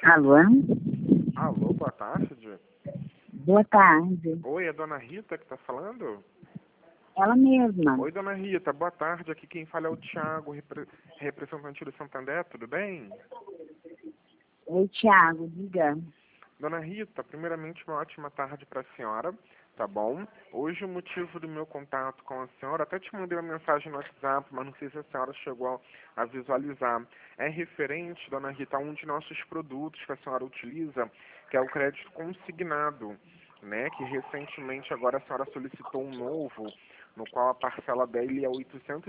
Alô? Alô, boa tarde. Boa tarde. Oi, é a dona Rita que está falando? Ela mesma. Oi, dona Rita, boa tarde. Aqui quem fala é o Thiago, representante do Santander, tudo bem? Oi, Thiago, diga. Dona Rita, primeiramente uma ótima tarde para a senhora, tá bom? Hoje o motivo do meu contato com a senhora, até te mandei uma mensagem no WhatsApp, mas não sei se a senhora chegou a visualizar. É referente, dona Rita, a um de nossos produtos que a senhora utiliza, que é o crédito consignado, né? Que recentemente agora a senhora solicitou um novo, no qual a parcela dele é R$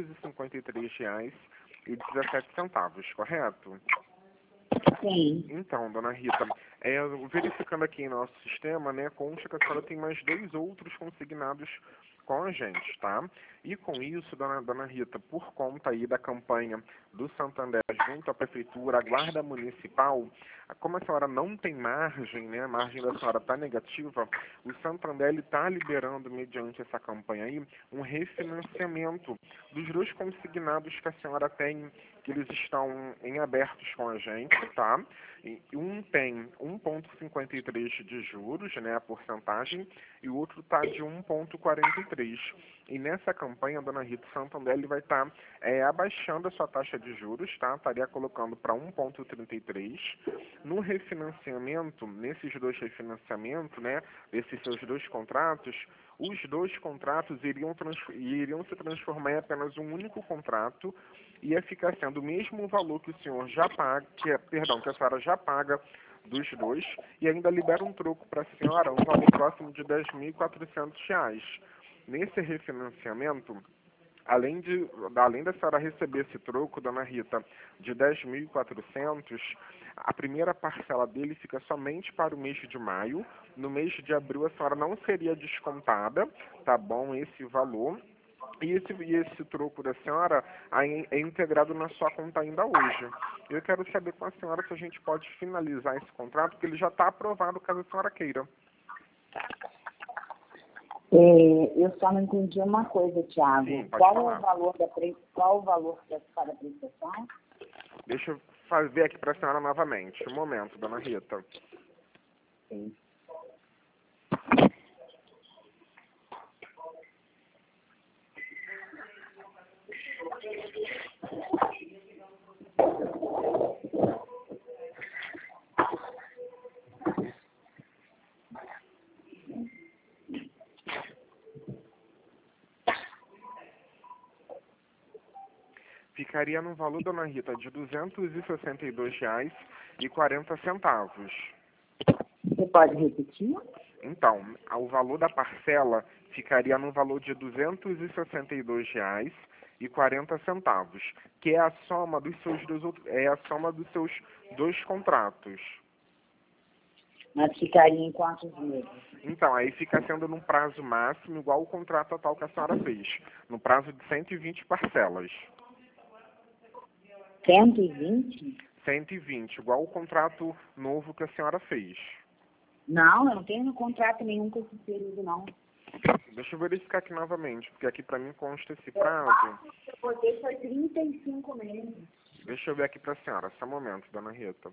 853,17, correto? Sim. Então, dona Rita, verificando aqui em nosso sistema, né, consta que a senhora tem mais 2 outros consignados com a gente, tá? E com isso, dona Rita, por conta aí da campanha do Santander junto à Prefeitura, a Guarda Municipal, como a senhora não tem margem, né, a margem da senhora está negativa, o Santander está liberando, mediante essa campanha aí, um refinanciamento dos 2 consignados que a senhora tem, que eles estão em abertos com a gente, tá? E um tem 1,53 de juros, né, a porcentagem, e o outro está de 1,43. E nessa campanha, dona Rita, Santander ele vai estar abaixando a sua taxa de juros, tá? Estaria colocando para 1,33. No refinanciamento, nesses 2 refinanciamentos, né, desses seus 2 contratos, os 2 contratos iriam se transformar em apenas um único contrato, ia ficar sendo o mesmo valor que o senhor já paga, que a senhora já paga dos 2, e ainda libera um troco para a senhora, um valor próximo de R$ 10.400. Nesse refinanciamento, além da senhora receber esse troco, dona Rita, de 10.400, a primeira parcela dele fica somente para o mês de maio. No mês de abril, a senhora não seria descontada, tá bom, esse valor. E esse troco da senhora é integrado na sua conta ainda hoje. Eu quero saber com a senhora se a gente pode finalizar esse contrato, porque ele já está aprovado, caso a senhora queira. Eu só não entendi uma coisa, Thiago. Sim, pode Qual falar. é o valor qual o valor que é cada prestação? Deixa eu fazer aqui para a senhora novamente. Um momento, dona Rita. Sim. Ficaria no valor, dona Rita, de R$ 262,40. Você pode repetir? Então, o valor da parcela ficaria no valor de R$ 262,40, que é a soma dos seus 2 contratos. Mas ficaria em quantos meses? Então, aí fica sendo num prazo máximo, igual o contrato atual que a senhora fez, no prazo de 120 parcelas. 120? 120, igual o contrato novo que a senhora fez. Não, eu não tenho contrato nenhum com esse período, não. Deixa eu verificar aqui novamente, porque aqui para mim consta esse prazo. Eu botei foi 35 meses. Deixa eu ver aqui para a senhora, só um momento, dona Rita.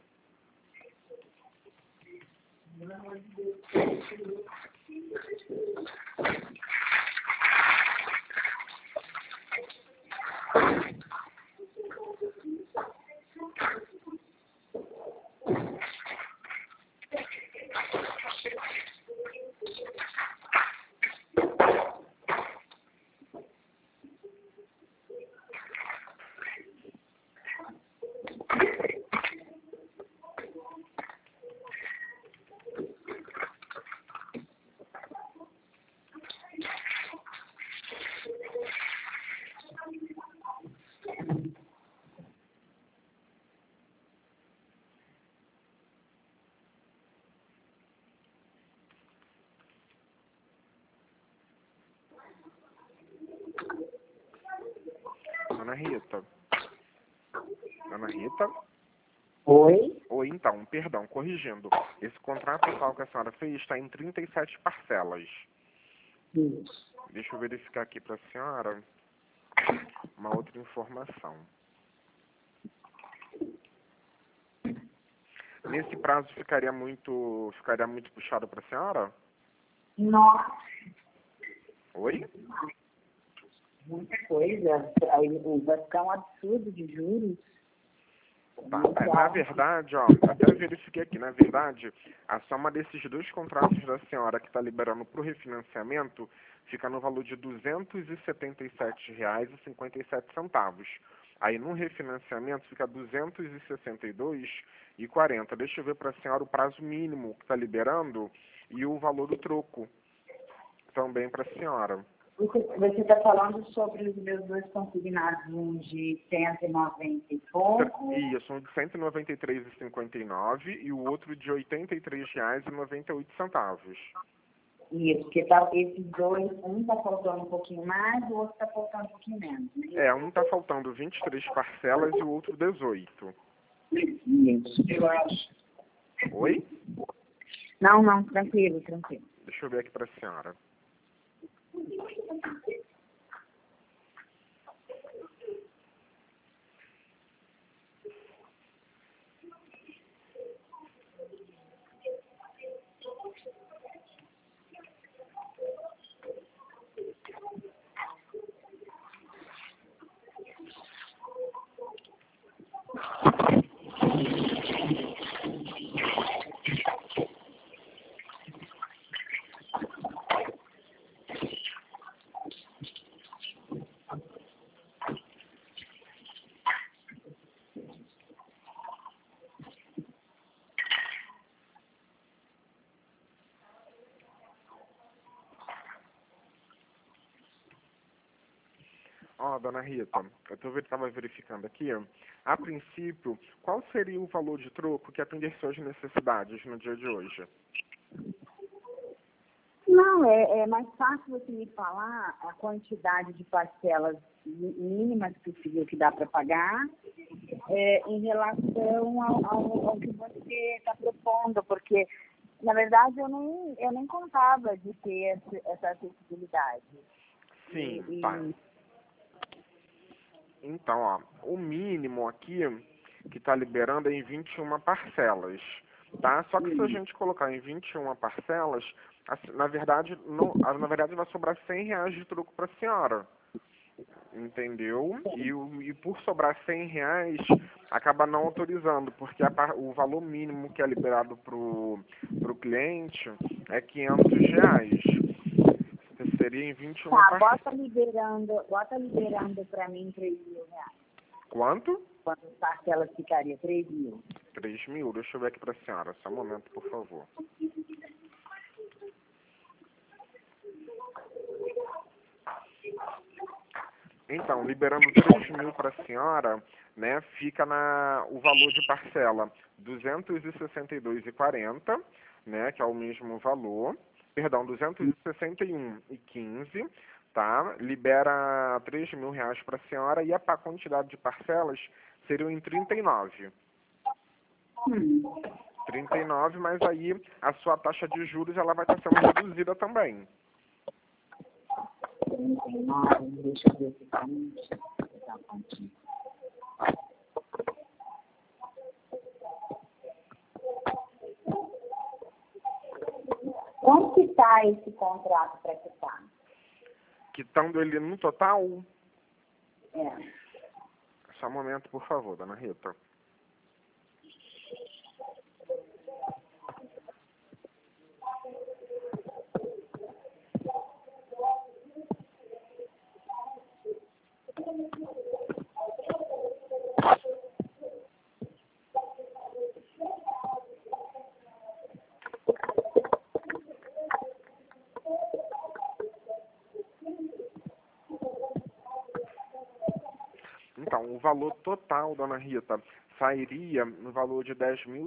Dona Rita? Dona Rita? Oi? Ou então, perdão, corrigindo. Esse contrato atual que a senhora fez está em 37 parcelas. Isso. Deixa eu verificar aqui para a senhora uma outra informação. Nesse prazo ficaria muito puxado para a senhora? Nossa, Oi? muita coisa. Aí vai ficar um absurdo de juros. Tá. Muito Na alto. verdade, ó, até verifiquei aqui, na verdade, a soma desses dois contratos da senhora que está liberando para o refinanciamento fica no valor de R$ 277,57. Aí no refinanciamento fica R$ 262,40. Deixa eu ver para a senhora o prazo mínimo que está liberando e o valor do troco também para a senhora. Você está falando sobre os meus dois consignados, um de 190 e pouco. Isso, um de R$ 193,59 e o outro de R$ 83,98. Isso, porque tá, esses dois, um está faltando um pouquinho mais, o outro está faltando um pouquinho menos. Né? Um está faltando 23 parcelas e o outro 18. Isso, eu acho. Oi? Não, tranquilo. Deixa eu ver aqui para a senhora. Ó, dona Rita, eu estava verificando aqui. A princípio, qual seria o valor de troco que atender suas necessidades no dia de hoje? Não, é mais fácil você me falar a quantidade de parcelas mínimas possível que dá para pagar em relação ao que você está propondo, porque, na verdade, eu nem contava de ter essa acessibilidade. Sim, tá. Então, ó, o mínimo aqui que está liberando é em 21 parcelas, tá? Só que se a gente colocar em 21 parcelas, na verdade vai sobrar R$ 100 de troco para a senhora, entendeu? E por sobrar R$ 100, acaba não autorizando, porque o valor mínimo que é liberado pro cliente é R$ 500. Seria em 21 Tá, parcelas. bota liberando para mim R$ 3.000. Quanto? Quantas parcelas ficaria? 3.000. 3.000? Deixa eu ver aqui para a senhora. Só um momento, por favor. Então, liberando 3.000 para a senhora, né, fica o valor de parcela R$ 262,40, né, que é o mesmo valor. Perdão, R$ 261,15, tá? Libera R$ 3.000 para a senhora e a quantidade de parcelas seriam em 39. 39, mas aí a sua taxa de juros ela vai estar sendo reduzida também. 39, deixa eu ver se tá contigo. Quanto que está esse contrato para quitar? Quitando ele no total? É. Só um momento, por favor, dona Rita. Então, o valor total, dona Rita, sairia no valor de R$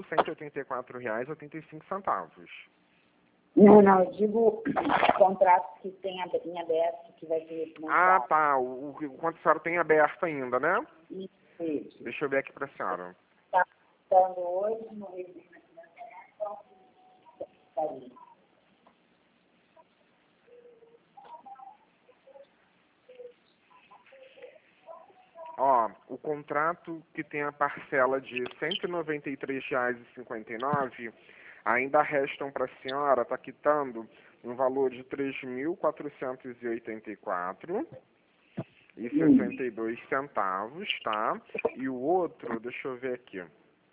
10.184,85. Não, eu digo contratos que tem em aberto, que vai ser Ah, financiado. tá. Quanto a senhora tem aberto ainda, né? Isso. Deixa eu ver aqui para a senhora. Está estando hoje no regime de financiamento. Ó, o contrato que tem a parcela de R$ 193,59, ainda restam para a senhora, está quitando um valor de R$ 3.484,62, tá? E o outro, deixa eu ver aqui.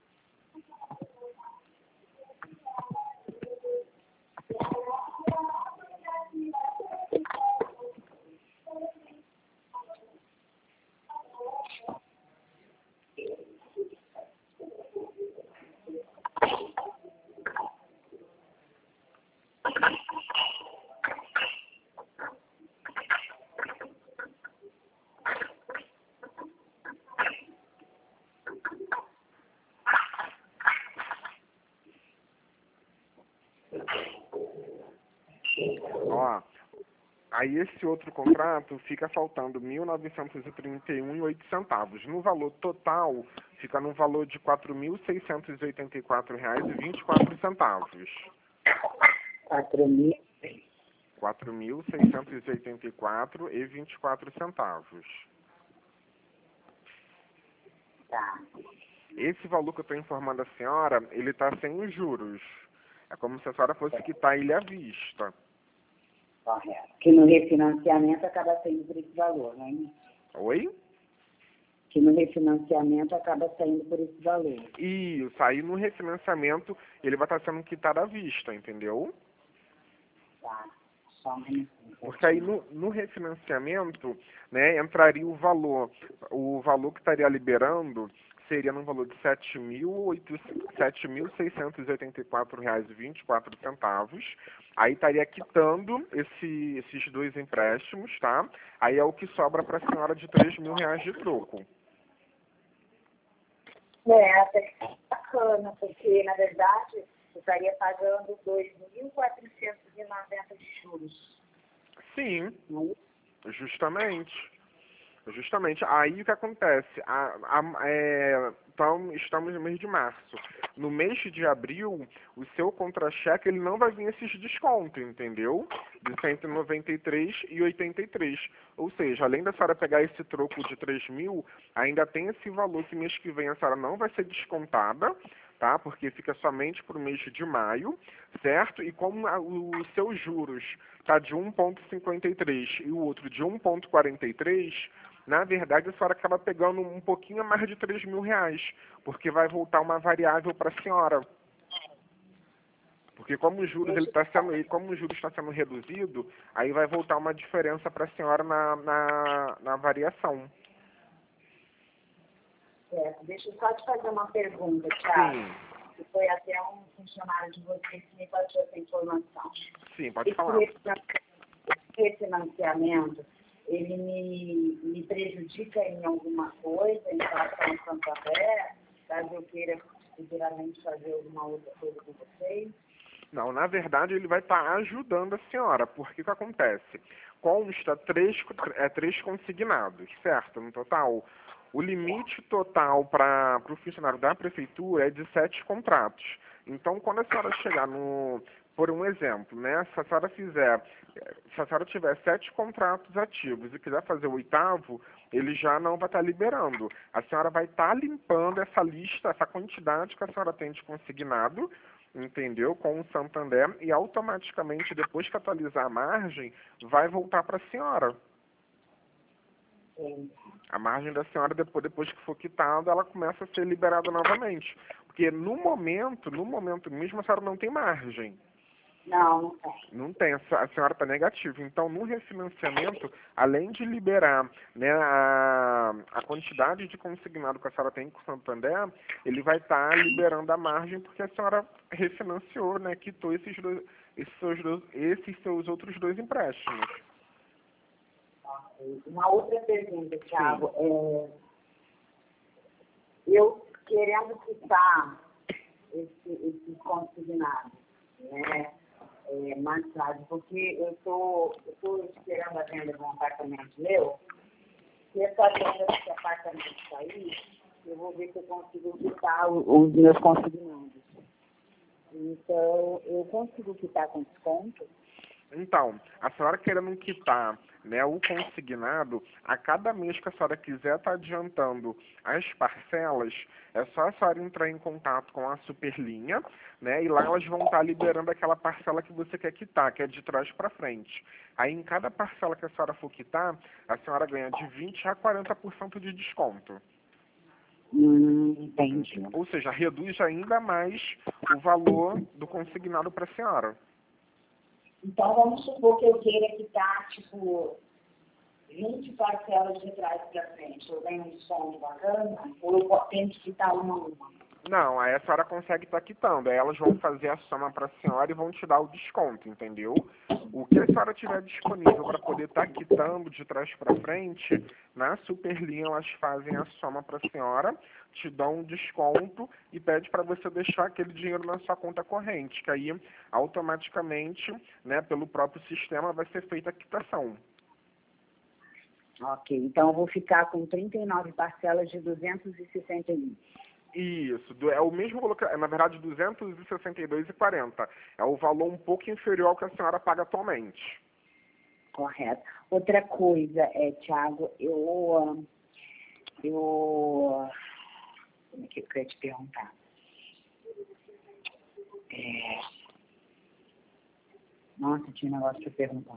Ó, aí esse outro contrato fica faltando R$ 1.931,08. No valor total, fica no valor de R$ 4.684,24. 4.000. R$ 4.684,24. Tá. Esse valor que eu estou informando a senhora, ele está sem os juros. É como se a senhora fosse quitar ele à vista. Correto. Que no refinanciamento acaba saindo por esse valor, não é isso? Oi? Que no refinanciamento acaba saindo por esse valor. Isso, aí no refinanciamento ele vai estar sendo quitado à vista, entendeu? Tá. Só um minutinho. Porque aí no refinanciamento, né, entraria o valor que estaria liberando seria no valor de R$ 7.684,24. Aí estaria quitando esses dois empréstimos, tá? Aí é o que sobra para a senhora de R$ 3.000 de troco. Até que é bacana, porque, na verdade, eu estaria pagando 2.490 de juros. Sim, Não é isso? justamente. Justamente. Aí o que acontece? Então, estamos no mês de março. No mês de abril, o seu contra-cheque ele não vai vir esses descontos, entendeu? De 193,83. Ou seja, além da senhora pegar esse troco de 3.000, ainda tem esse valor que mês que vem a senhora não vai ser descontada, tá? Porque fica somente para o mês de maio, certo? E como os seus juros tá de 1,53 e o outro de 1,43, na verdade a senhora acaba pegando um pouquinho a mais de R$ 3.000, porque vai voltar uma variável para a senhora. Porque como os juros está sendo reduzido, aí vai voltar uma diferença para a senhora na variação. Deixa eu só te fazer uma pergunta, Thiago. Sim, Que foi até um funcionário de vocês que me passou essa informação. sim, pode falar. Esse refinanciamento, ele me prejudica em alguma coisa em relação ao Santander, caso eu queira futuramente fazer alguma outra coisa com vocês? Não, na verdade ele vai estar ajudando a senhora, porque o que acontece? Consta três consignados, certo? No total. O limite total para o funcionário da prefeitura é de 7 contratos. Então, quando a senhora chegar por um exemplo, né? Se a senhora tiver 7 contratos ativos e quiser fazer o 8º, ele já não vai estar liberando. A senhora vai estar limpando essa lista, essa quantidade que a senhora tem de consignado, entendeu? Com o Santander, e automaticamente, depois que atualizar a margem, vai voltar para a senhora. Sim. A margem da senhora, depois que for quitada, ela começa a ser liberada novamente. Porque no momento mesmo, a senhora não tem margem. Não, não tem. Não tem, a senhora está negativa. Então, no refinanciamento, além de liberar, né, a quantidade de consignado que a senhora tem com o Santander, ele vai estar liberando a margem porque a senhora refinanciou, né, quitou esses seus outros dois empréstimos. Uma outra pergunta, Thiago. Eu querendo quitar esse consignado, né? Mais tarde, porque eu estou esperando a venda de um apartamento meu, e essa venda desse apartamento sair, eu vou ver se eu consigo quitar os meus consignados. Então, eu consigo quitar com desconto? Então, a senhora querendo quitar né, o consignado, a cada mês que a senhora quiser estar adiantando as parcelas, é só a senhora entrar em contato com a Superlinha, né, e lá elas vão estar liberando aquela parcela que você quer quitar, que é de trás para frente. Aí em cada parcela que a senhora for quitar, a senhora ganha de 20% a 40% de desconto. Entendi. Ou seja, reduz ainda mais o valor do consignado para a senhora. Então, vamos supor que eu queira quitar, tipo, 20 parcelas de trás para frente. Eu ganho um desconto bacana ou eu tenho que quitar uma a uma? Não, aí a senhora consegue estar quitando. Aí elas vão fazer a soma para a senhora e vão te dar o desconto, entendeu? O que a senhora tiver disponível para poder estar quitando de trás para frente, na Superlinha elas fazem a soma para a senhora, te dão um desconto e pede para você deixar aquele dinheiro na sua conta corrente, que aí automaticamente, né, pelo próprio sistema vai ser feita a quitação. Ok, então eu vou ficar com 39 parcelas de 261. Isso, é o mesmo valor, na verdade, 262,40. É o valor um pouco inferior ao que a senhora paga atualmente. Correto. Outra coisa, Thiago, como é que eu queria te perguntar? Nossa, tinha um negócio para perguntar.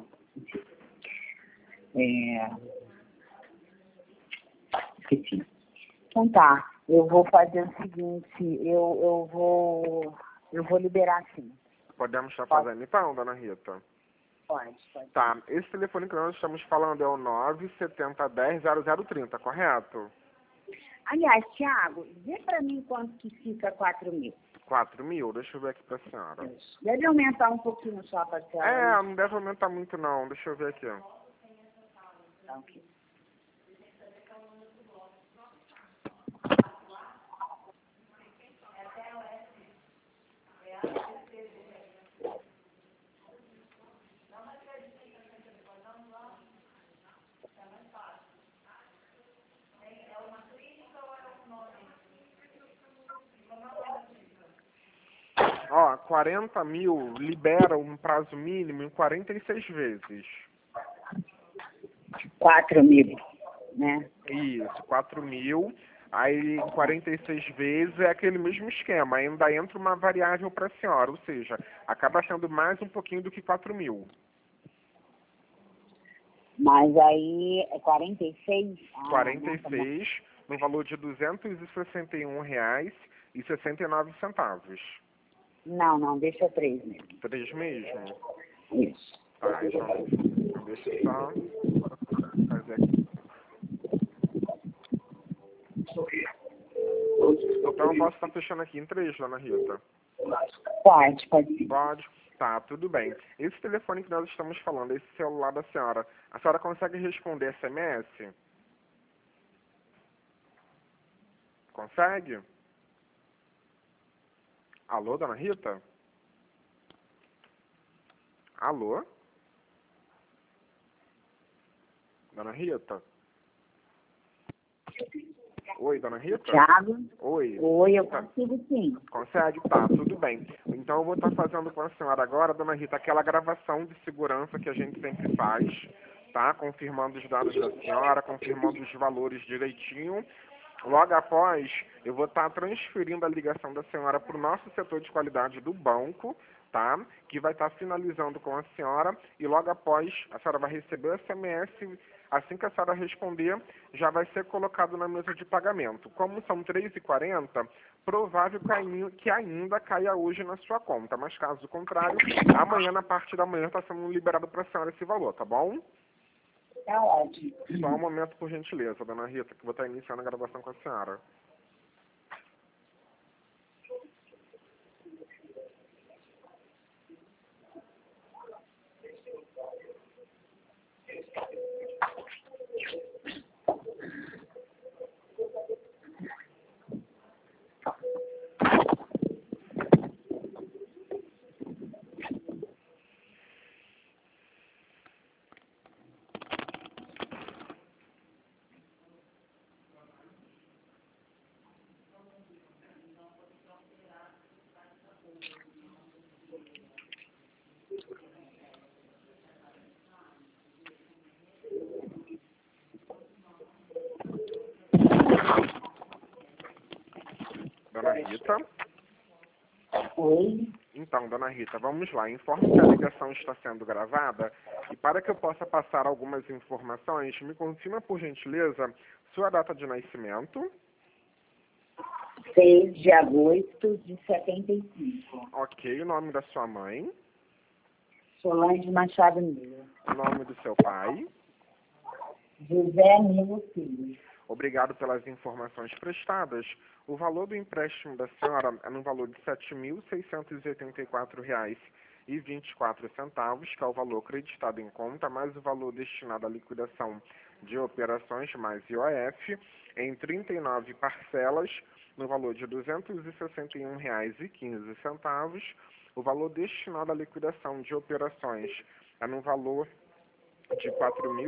Esqueci. Então tá, eu vou fazer o seguinte, eu vou liberar sim. Podemos estar fazendo então, dona Rita? Pode. Tá, esse telefone que nós estamos falando é o 970100030, correto? Aliás, Thiago, vê para mim quanto que fica 4.000. 4.000? Deixa eu ver aqui pra senhora. Deve aumentar um pouquinho só a parcela. É, não deve aumentar muito não, deixa eu ver aqui. Tá, ok. Ó, 40.000 libera um prazo mínimo em 46 vezes. 4.000, né? Isso, 4.000. Aí, em 46 vezes é aquele mesmo esquema. Ainda entra uma variável para a senhora, ou seja, acaba sendo mais um pouquinho do que 4.000. Mas aí é 46? 46, no valor de R$ 261,69. Não, deixa 3 mesmo. 3 mesmo? Isso. Tá, então deixa eu só fazer aqui. Então eu posso estar fechando aqui em 3, dona Rita? Pode sim. Pode? Tá, tudo bem. Esse telefone que nós estamos falando, esse celular da senhora, a senhora consegue responder SMS? Consegue? Alô, dona Rita? Alô? Dona Rita? Oi, dona Rita? Thiago? Oi. Oi, eu consigo sim. Consegue? Tá, tudo bem. Então eu vou estar fazendo com a senhora agora, dona Rita, aquela gravação de segurança que a gente sempre faz, tá? Confirmando os dados da senhora, confirmando os valores direitinho. Logo após, eu vou estar transferindo a ligação da senhora para o nosso setor de qualidade do banco, tá? Que vai estar finalizando com a senhora e logo após a senhora vai receber o SMS. Assim que a senhora responder, já vai ser colocado na mesa de pagamento. Como são 3h40, provável que ainda caia hoje na sua conta. Mas caso contrário, amanhã, na parte da manhã, está sendo liberado para a senhora esse valor, tá bom? Tá ótimo. Só um momento, por gentileza, dona Rita, que eu vou estar iniciando a gravação com a senhora. Rita. Oi. Então, dona Rita, vamos lá. Informe que a ligação está sendo gravada e para que eu possa passar algumas informações, me confirma, por gentileza, sua data de nascimento. 6 de agosto de 75. Ok, o nome da sua mãe. Solange Machado Miller. O nome do seu pai. José Nilo Filho. Obrigado pelas informações prestadas. O valor do empréstimo da senhora é no valor de R$ 7.684,24, que é o valor acreditado em conta, mais o valor destinado à liquidação de operações mais IOF, em 39 parcelas, no valor de R$ 261,15. O valor destinado à liquidação de operações é no valor de R$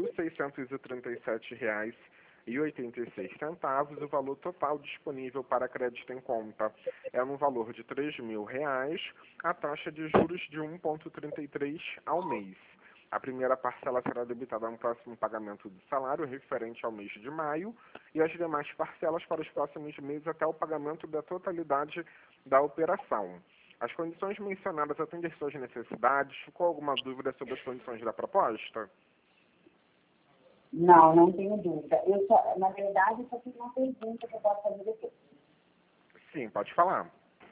4.637,86. O valor total disponível para crédito em conta é no valor de R$ 3.000, a taxa de juros de 1,33 ao mês. A primeira parcela será debitada no próximo pagamento do salário referente ao mês de maio e as demais parcelas para os próximos meses até o pagamento da totalidade da operação. As condições mencionadas atendem suas necessidades? Ficou alguma dúvida sobre as condições da proposta? Não, não tenho dúvida. Na verdade, eu só tenho uma pergunta que eu posso fazer depois. Sim, pode falar.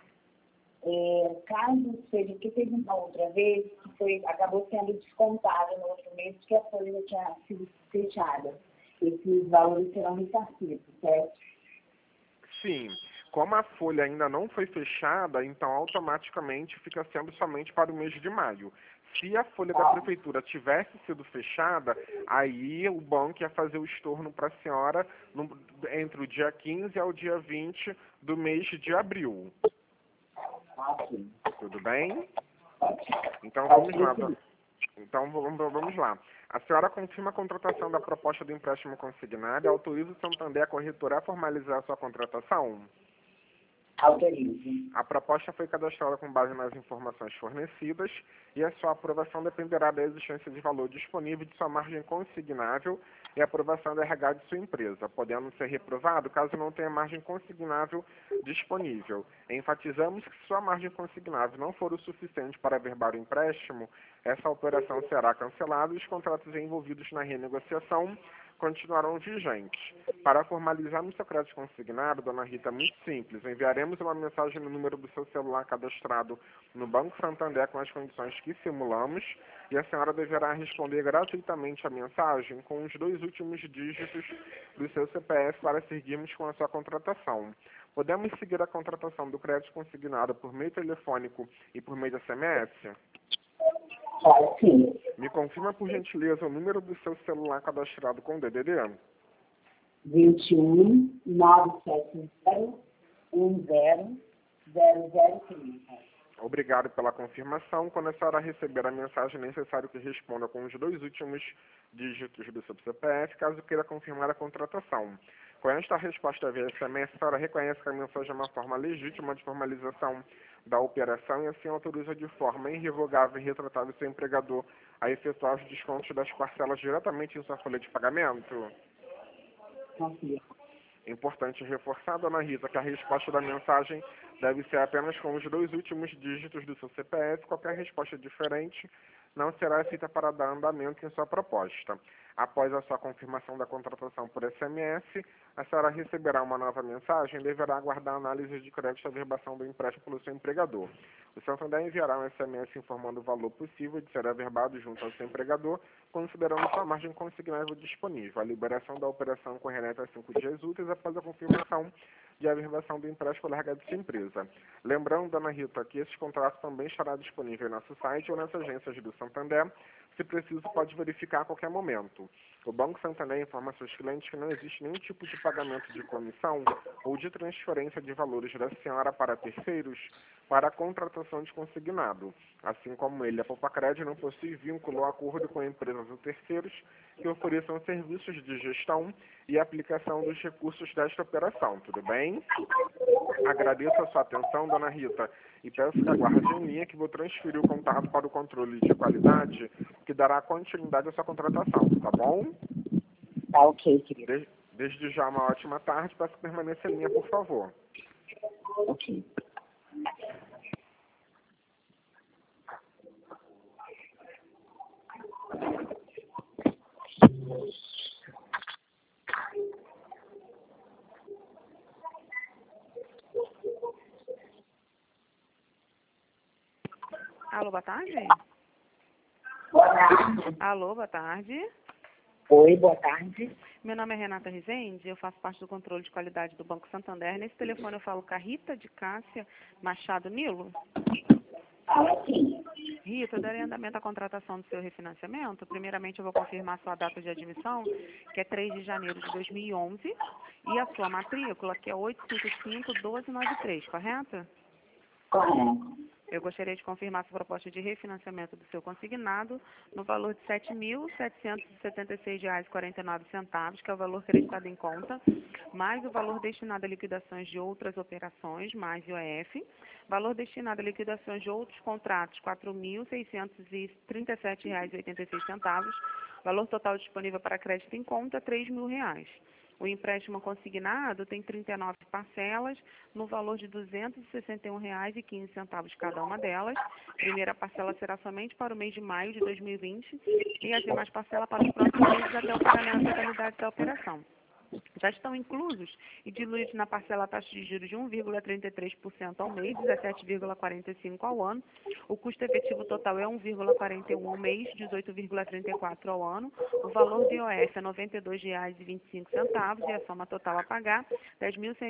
Caso seja, porque teve uma outra vez que acabou sendo descontado no outro mês, porque a folha já tinha sido fechada. Esses valores serão ressarcidos, certo? Sim. Como a folha ainda não foi fechada, então automaticamente fica sendo somente para o mês de maio. Se a folha da prefeitura tivesse sido fechada, aí o banco ia fazer o estorno para a senhora entre o dia 15 ao dia 20 do mês de abril. Ok. Tudo bem? Então vamos lá. Então vamos lá. A senhora confirma a contratação da proposta do empréstimo consignado e autoriza o Santander, a corretora, a formalizar a sua contratação? Autorizo. A proposta foi cadastrada com base nas informações fornecidas e a sua aprovação dependerá da existência de valor disponível de sua margem consignável e aprovação da RH de sua empresa, podendo ser reprovado caso não tenha margem consignável disponível. Enfatizamos que se sua margem consignável não for o suficiente para averbar o empréstimo, essa operação será cancelada e os contratos envolvidos na renegociação continuarão vigentes. Para formalizarmos seu crédito consignado, dona Rita, é muito simples. Enviaremos uma mensagem no número do seu celular cadastrado no Banco Santander com as condições que simulamos e a senhora deverá responder gratuitamente a mensagem com os 2 últimos dígitos do seu CPF para seguirmos com a sua contratação. Podemos seguir a contratação do crédito consignado por meio telefônico e por meio de SMS? Sim. Me confirma, por gentileza, o número do seu celular cadastrado com DDD? 21 970 10 0030. Obrigado pela confirmação. Quando a senhora receber a mensagem, é necessário que responda com os 2 últimos dígitos do seu CPF, caso queira confirmar a contratação. Com esta resposta via SMS, a senhora reconhece que a mensagem é uma forma legítima de formalização da operação e assim autoriza de forma irrevogável e retratável seu empregador a efetuar os descontos das parcelas diretamente em sua folha de pagamento? Ok. Importante reforçar, dona Rita, que a resposta da mensagem deve ser apenas com os 2 últimos dígitos do seu CPF. Qualquer resposta diferente não será aceita para dar andamento em sua proposta. Após a sua confirmação da contratação por SMS, a senhora receberá uma nova mensagem e deverá aguardar a análise de crédito e averbação do empréstimo pelo seu empregador. O Santander enviará um SMS informando o valor possível de ser averbado junto ao seu empregador, considerando sua margem consignável disponível. A liberação da operação ocorrerá até 5 dias úteis após a confirmação de averbação do empréstimo largado de sua empresa. Lembrando, dona Rita, que esse contrato também estará disponível em nosso site ou nas agências do Santander. Se preciso, pode verificar a qualquer momento. O Banco Santander informa a seus clientes que não existe nenhum tipo de pagamento de comissão ou de transferência de valores da senhora para terceiros para a contratação de consignado. Assim como ele, a Popacred não possui vínculo ou acordo com empresas ou terceiros que ofereçam serviços de gestão e aplicação dos recursos desta operação. Tudo bem? Agradeço a sua atenção, dona Rita, e peço que aguarde em linha que vou transferir o contato para o controle de qualidade, que dará continuidade à sua contratação, tá bom? Tá ok, querido. Desde já uma ótima tarde, peço que permaneça em linha, por favor. Ok. Alô, boa tarde? Boa tarde. Alô, boa tarde. Oi, boa tarde. Meu nome é Renata Rezende, eu faço parte do controle de qualidade do Banco Santander. Nesse telefone eu falo com a Rita de Cássia Machado Nilo. Fala sim. Rita, eu darei andamento à contratação do seu refinanciamento. Primeiramente eu vou confirmar sua data de admissão, que é 3 de janeiro de 2011, e a sua matrícula, que é 855-1293, correto? Correto. Eu gostaria de confirmar sua proposta de refinanciamento do seu consignado no valor de R$ 7.776,49, que é o valor creditado em conta, mais o valor destinado a liquidações de outras operações, mais IOF, valor destinado a liquidações de outros contratos, R$ 4.637,86, valor total disponível para crédito em conta, R$ 3.000. O empréstimo consignado tem 39 parcelas, no valor de R$ 261,15 cada uma delas. Primeira parcela será somente para o mês de maio de 2020 e as demais parcelas para os próximos meses até o pagamento da totalidade da operação. Já estão inclusos e diluídos na parcela taxa de juros de 1,33% ao mês, 17,45% ao ano. O custo efetivo total é 1,41% ao mês, 18,34% ao ano. O valor de IOF é R$ 92,25 e a soma total a pagar R$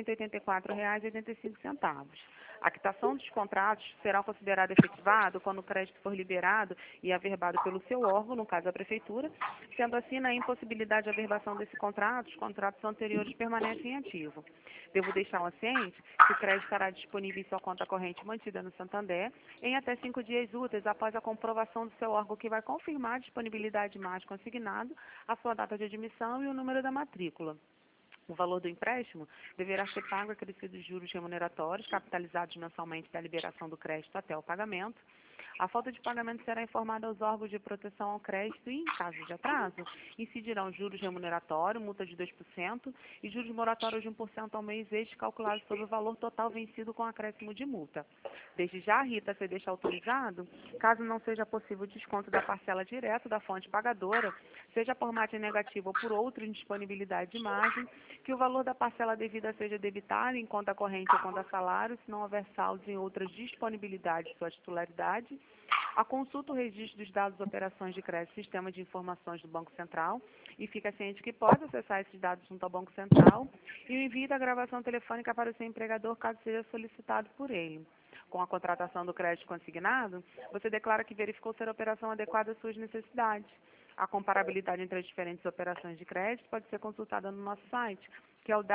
10.184,85. A quitação dos contratos será considerada efetivado quando o crédito for liberado e averbado pelo seu órgão, no caso a Prefeitura. Sendo assim, na impossibilidade de averbação desse contrato, os contratos anteriores permanecem em ativo. Devo deixá-la ciente que o crédito estará disponível em sua conta corrente mantida no Santander em até 5 dias úteis após a comprovação do seu órgão, que vai confirmar a disponibilidade de mais consignado, a sua data de admissão e o número da matrícula. O valor do empréstimo deverá ser pago acrescidos juros remuneratórios, capitalizados mensalmente da liberação do crédito até o pagamento. A falta de pagamento será informada aos órgãos de proteção ao crédito e, em caso de atraso, incidirão juros remuneratórios, multa de 2% e juros moratórios de 1% ao mês, estes calculados sobre o valor total vencido com acréscimo de multa. Desde já, Rita, você deixa autorizado, caso não seja possível o desconto da parcela direto da fonte pagadora, seja por margem negativa ou por outra indisponibilidade de margem, que o valor da parcela devida seja debitada em conta corrente ou conta salário, se não houver saldos em outras disponibilidades de sua titularidade. A consulta o registro dos dados de operações de crédito e sistema de informações do Banco Central e fica ciente que pode acessar esses dados junto ao Banco Central e o envio da gravação telefônica para o seu empregador caso seja solicitado por ele. Com a contratação do crédito consignado, você declara que verificou ser a operação adequada às suas necessidades. A comparabilidade entre as diferentes operações de crédito pode ser consultada no nosso site, que é o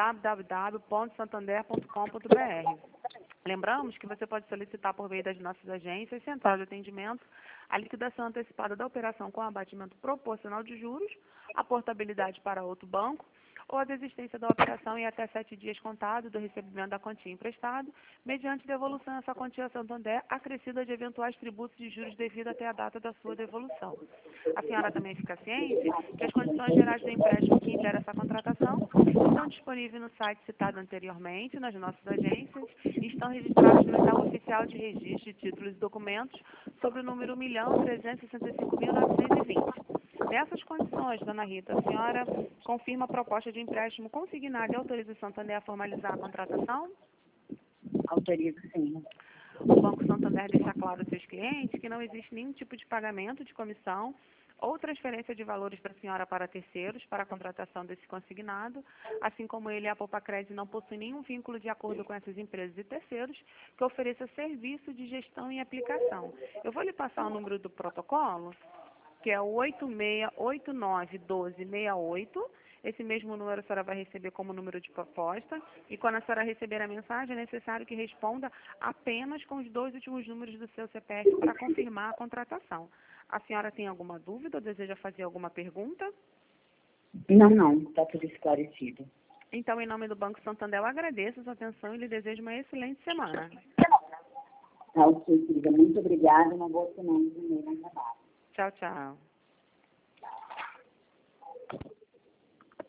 www.santander.com.br. Lembramos que você pode solicitar por meio das nossas agências, central de atendimento, a liquidação antecipada da operação com abatimento proporcional de juros, a portabilidade para outro banco, ou a desistência da operação em até 7 dias contados do recebimento da quantia emprestada, mediante devolução dessa quantia a Santander, acrescida de eventuais tributos de juros devido até a data da sua devolução. A senhora também fica ciente que as condições gerais do empréstimo que integra essa contratação estão disponíveis no site citado anteriormente, nas nossas agências, e estão registrados no edital oficial de registro de títulos e documentos sobre o número 1.365.920. Nessas condições, dona Rita, a senhora confirma a proposta de empréstimo consignado e autoriza o Santander a formalizar a contratação? Autorizo sim. O Banco Santander deixa claro aos seus clientes que não existe nenhum tipo de pagamento de comissão ou transferência de valores da senhora para terceiros para a contratação desse consignado, assim como ele e a Poupa-Crédito não possuem nenhum vínculo de acordo com essas empresas e terceiros que ofereçam serviço de gestão e aplicação. Eu vou lhe passar o número do protocolo, que é o 86891268. Esse mesmo número a senhora vai receber como número de proposta, e quando a senhora receber a mensagem, é necessário que responda apenas com os 2 últimos números do seu CPF para confirmar a contratação. A senhora tem alguma dúvida ou deseja fazer alguma pergunta? Não, está tudo esclarecido. Então, em nome do Banco Santander, eu agradeço a sua atenção e lhe desejo uma excelente semana. Tá ok, querida. Muito obrigada. Uma boa semana de meio no trabalho. Tchau, tchau.